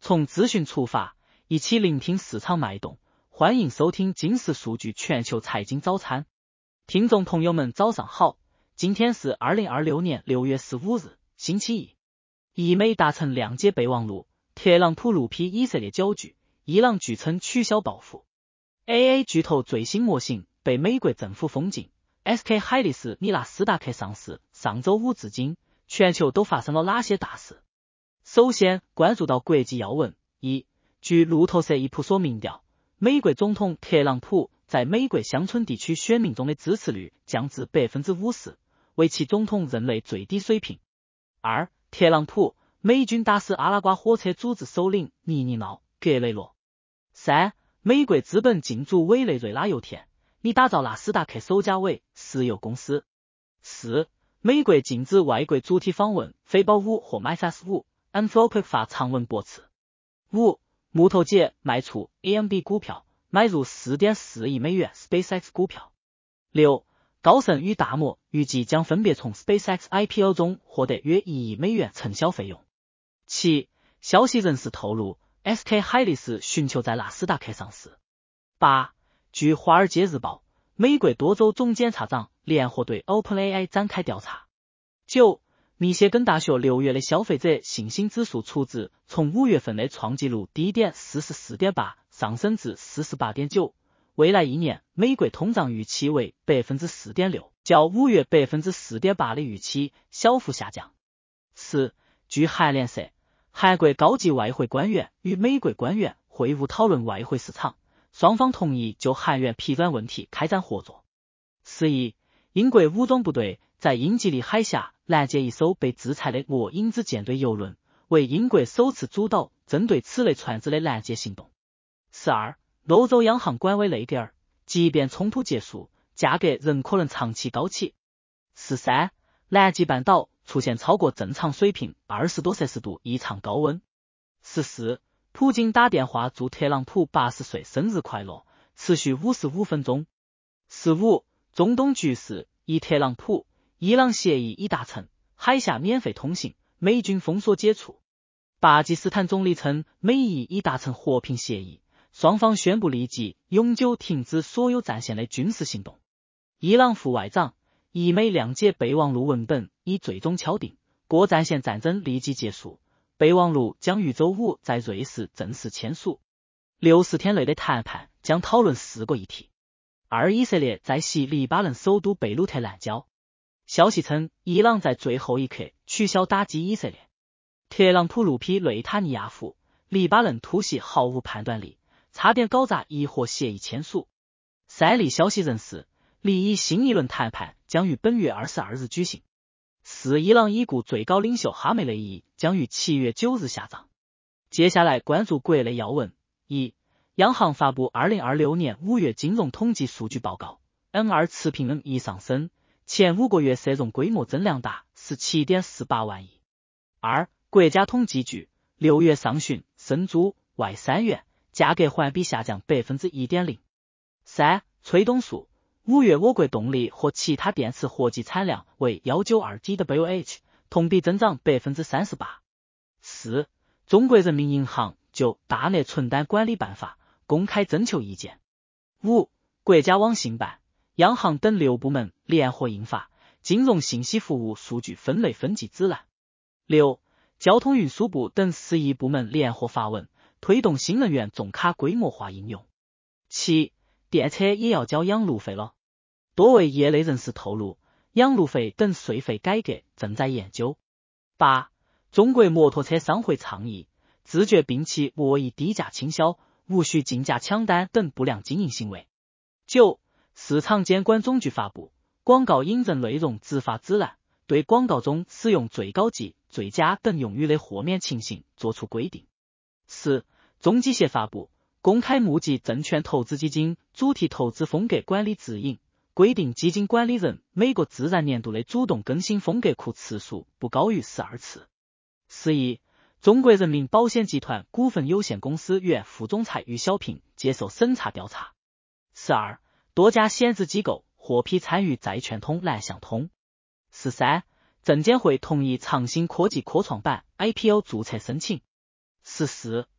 从资讯出发，一起聆听市场脉动。欢迎收听金石数据全球财经早餐。听众朋友们早上好，今天是2026年6月15日，星期一。以美达成谅解备忘录，特朗普怒批以色列搅局，伊朗据称取消报复。AA 巨头最新模型被美国政府封禁。SK 海力士米纳斯达克上市，上周五至今，全球都发生了哪些大事？首先关注到国际要闻。一，据路透社一普所民调，美国总统特朗普在美国乡村地区选民中的支持率降至 50%， 为其总统任内最低水平。二，特朗普，美军打死阿拉瓜火车组织首领尼尼瑙·格雷罗。三，美国资本进驻委内瑞拉油田，拟打造纳斯达克首家委石油公司。四，美国禁止外国主体访问非保5或 MyFast5，Anthropic 发长文驳斥。五，木头姐卖出 AMD 股票，买入 4.4 亿美元 SpaceX 股票。六，高盛与大摩预计将分别从 SpaceX IPO 中获得约1亿美元承销费用。七，消息人士透露 SK 海力士寻求在纳斯达克上市。八，据华尔街日报，美国多州总检察长联合对 OpenAI 展开调查。九，密歇根大学6月的消费者信心指数初值从5月份的创纪录低点 44.8 上升至 48.9， 未来一年美国通胀预期为 4.6%， 较5月 4.8% 的预期小幅下降。四，据韩联社，韩国高级外汇官员与美国官员会晤讨论外汇市场，双方同意就韩元疲软问题开展合作。十一，英国武装部队在英吉利海峡拦截一艘被制裁的俄影子舰队油轮，为英国首次主导针对此类船只的拦截行动。12，欧洲央行官委雷格尔，即便冲突结束，价格仍可能长期高企。13，南极半岛出现超过正常水平20多摄氏度异常高温。14，普京打电话祝特朗普80岁生日快乐，持续55分钟。15，中东局势以特朗普，伊朗协议已达成，海峡免费通行，美军封锁解除。巴基斯坦总理称美伊已达成和平协议，双方宣布立即永久停止所有战线的军事行动。伊朗副外长，以美谅解备忘录文本已最终敲定，各战线战争立即结束，备忘录将于周五在瑞士正式签署。60天内的谈判将讨论4个议题。二，以色列在西黎巴嫩首都贝鲁特拦交。消息称，伊朗在最后一刻取消打击以色列。特朗普怒批内塔尼亚胡，黎巴嫩突袭毫无判断力，差点搞砸伊核协议签署。三例消息人士，离伊新一轮谈判将于本月22日举行。四，伊朗已故最高领袖哈梅内伊将于7月9日下葬。接下来关注国内要闻。一，央行发布2026年5月金融统计数据报告 ，N2 持平 N1 上升，前5个月社融规模增量达 17.48 万亿。二，国家统计局6月上旬生猪外3元，价格环比下降 1.0%。三，崔东树，5月我国动力和其他电池合计产量为 192GWh， 同比增长 38%。四，中国人民银行就大额存单管理办法公开征求意见。五，国家网信办、央行等6部门联合印发金融信息服务数据分类分级指南。六，交通运输部等11部门联合发文，推动新能源重卡规模化应用。七，电车也要交养路费了。多位业内人士透露，养路费等税费改革正在研究。八，中国摩托车商会倡议自觉摒弃恶意低价倾销、无需竞价抢单等不良经营行为。九，市场监管总局发布广告引证内容执法指南，对广告中使用最高级、最佳等用语的豁免情形作出规定。十，中机协发布公开募集证券投资基金主题投资风格管理指引，规定基金管理人每个自然年度的主动更新风格库次数不高于12次。11，中国人民保险集团股份有限公司原副总裁于小平接受审查调查。12，多家险资机构获批参与债券通南向通。13，证监会同意长兴科技科创板 IPO 注册申请。14，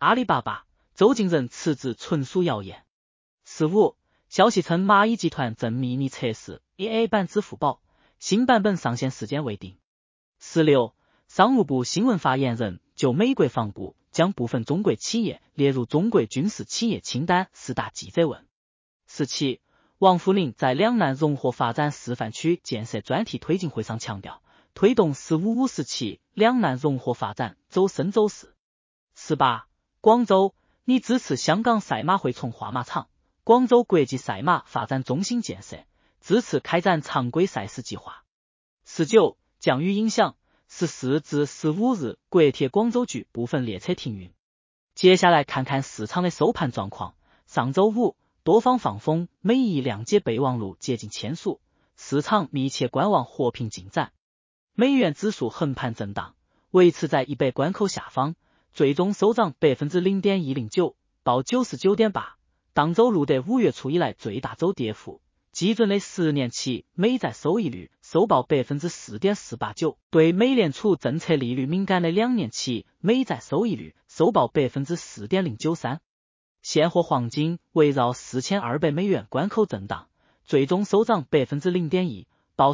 阿里巴巴，周进人辞职纯属谣言。4.5，消息称蚂蚁集团正秘密测试 AI 版支付宝，新版本上线时间未定。4.6，商务部新闻发言人就美国防部将部分中国企业列入中国军事企业清单4大记者问。4.7，王沪宁在两岸融合发展示范区建设专题推进会上强调，推动4.55时期两岸融合发展走深走实。4.8，广州，拟支持香港赛马会从化马场、广州国际赛马发展中心建设，支持开展常规赛事计划。4.9，降雨影响14至15日国铁广州局部分列车停运。接下来看看市场的收盘状况。上周五，多方放风，美意谅解备忘录接近签署，市场密切观望和平进展。美元指数横盘震荡，维持在100关口下方，最终收涨 0.109%， 报 99.8， 当周录得5月初以来最大周跌幅。基准的10年期美债收益率收报 4.489%， 对美联储政策利率敏感的2年期美债收益率收报 4.093%。现货黄金围绕4200美元关口震荡，最终收涨 0.1%， 报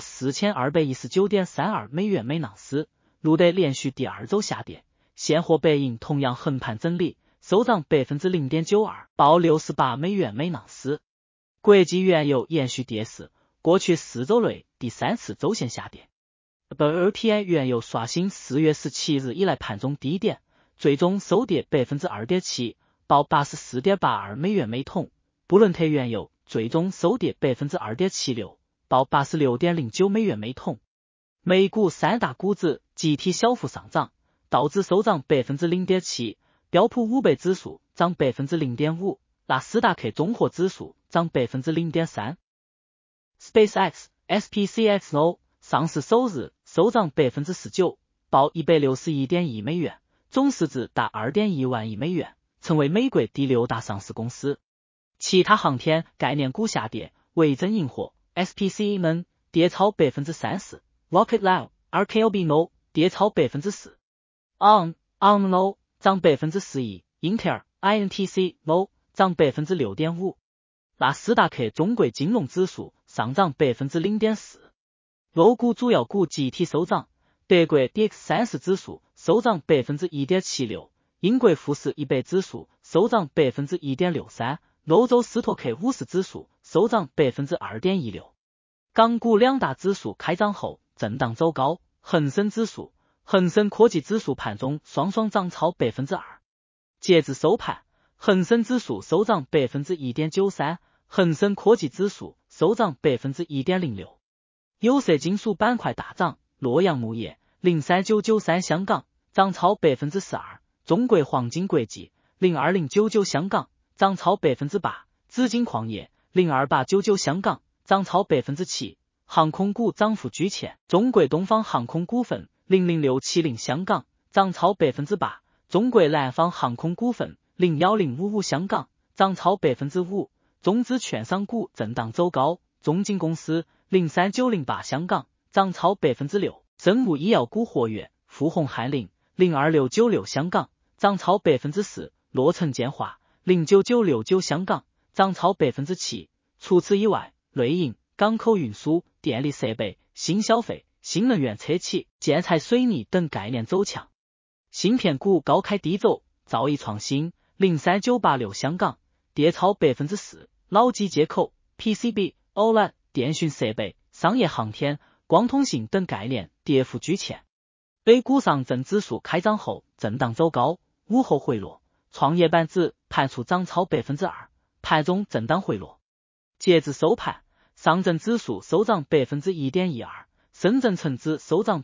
4219.32 美元每盎司，录得连续第2周下跌。现货白银同样横盘整理，收涨 0.92%， 报68美元每盎司。国际原油延续跌势，过去4周内第3次周线下跌。WTI 原油刷新4月17日以来盘中低点，最终收跌 2.7%， 报 84.82 美元每桶。布伦特原油最终收跌 2.76%， 报 86.09 美元每桶。美股3大股指集体小幅上涨，道指收涨 0.7%， 标普500指数涨 0.5%， 纳斯达克综合指数涨 0.3%。 SpaceX SpaceX 上市首日收涨 4.9%， 报 161.1 美元，总市值达 2.1万亿美元，成为美国第6大上市公司。其他航天概念股下跌，维珍银河 SPCE 跌超 30%， Rocket Lab RKOB 跌超 4%， ARM 涨 11%， Intel INTC 涨 6.5%。 纳斯达克中国金融指数上涨 0.4%。 欧股主要股集体收涨，德国 DAX30 指数收涨 1.76%， 英国富时100指数收涨 1.63%， 欧洲斯托克50指数收涨 2.16%。 港股2大指数开涨后震荡走高，恒生指数、恒生科技指数盘中双涨超 2%。 截至收盘，恒生指数收涨 1.93%， 恒生科技指数收涨 1.06%。 有色金属板块大涨，洛阳钼业03993香港涨超 42%， 中国黄金国际02099香港涨超 8%， 紫金矿业02899香港涨超 7%。 航空股涨幅居前，中国东方航空股份00670香港涨超 8%， 中国南方航空股份01055香港涨超 5%。 中资券商股震荡走高，中金公司03908香港涨超 6%， 生物医药股活跃，富宏翰林02696香港涨超 4%， 洛城建化09969香港涨超 7%。 除此以外，内银、港口运输、电力设备、新消费、新能源车企、建材水泥等概念走强。芯片股高开低走，兆易创新03986香港跌超 4%， 老机接口、PCB、OLED、电讯设备、商业航天、光通信等概念跌幅居前。A股上证指数开涨后震荡走高，午后回落，创业板指盘处涨超 2%， 盘中震荡回落。截至收盘，上证指数收涨 1.12%， 深圳成指收涨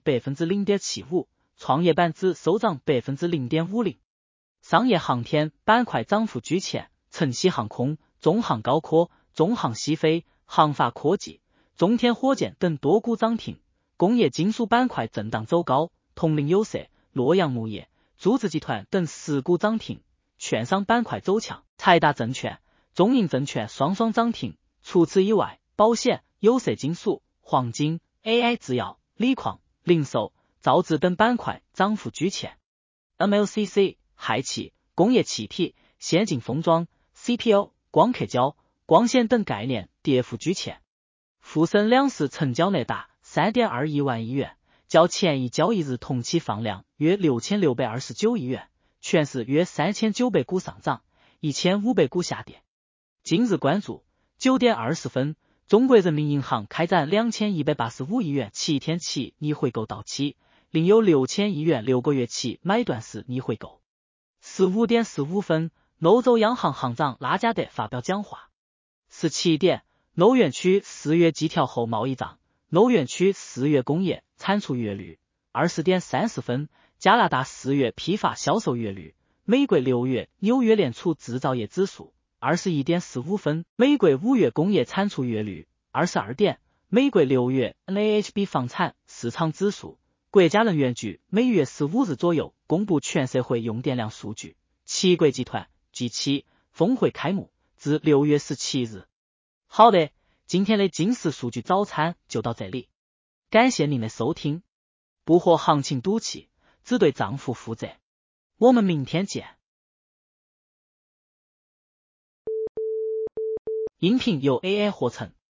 0.75%， 创业板指收涨 0.50%。 商业航天板块涨幅居前，晨曦航空、中航高科、中航西飞、航发科技、中天火箭等多股涨停。工业金属板块震荡走高，铜陵有色、洛阳钼业、诸子集团等10股涨停。券商板块走强，财达证券、中银证券双涨停。除此以外，保险、有色金属、黄金、AI 制药、锂矿、零售、造纸等板块涨幅居前。MLCC、氦气、 工业气体、先进封装、CPU、光刻胶、光纤等概念跌幅居前。沪深两市成交额达 3.21 万亿元，较前一交易日同期放量约6629亿元，全市约3900股上涨，1500股下跌。今日关注9点20分，中国人民银行开展2185亿元7天期逆回购到期，另有6000亿元6个月期买断式逆回购。15点15分，欧洲央行行长拉加德发表讲话。17点，欧元区4月季调后贸易账，欧元区4月工业产出月率。20点30分，加拿大4月批发销售月率，美国6月纽约联储制造业指数。21点15分，美国5月工业产出月率。22点，美国6月 NAHB 房产市场指数。国家能源局每月15日左右公布全社会用电量数据。七国集团 G7 峰会开幕，至6月17日。好的，今天的金石数据早餐就到这里，感谢您的收听。不和行情赌气，只对账户负责。我们明天见。音频由 AI 合成。